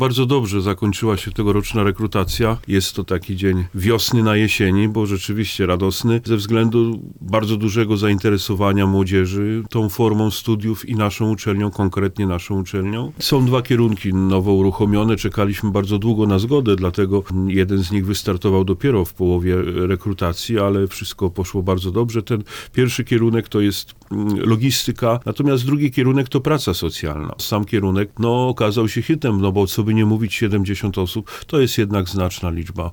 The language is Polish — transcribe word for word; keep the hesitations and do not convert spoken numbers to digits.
Bardzo dobrze zakończyła się tegoroczna rekrutacja. Jest to taki dzień wiosny na jesieni, bo rzeczywiście radosny ze względu bardzo dużego zainteresowania młodzieży tą formą studiów i naszą uczelnią, konkretnie naszą uczelnią. Są dwa kierunki nowo uruchomione. Czekaliśmy bardzo długo na zgodę, dlatego jeden z nich wystartował dopiero w połowie rekrutacji, ale wszystko poszło bardzo dobrze. Ten pierwszy kierunek to jest logistyka, natomiast drugi kierunek to praca socjalna. Sam kierunek no, okazał się hitem, no bo co by nie mówić, siedemdziesiąt osób to jest jednak znaczna liczba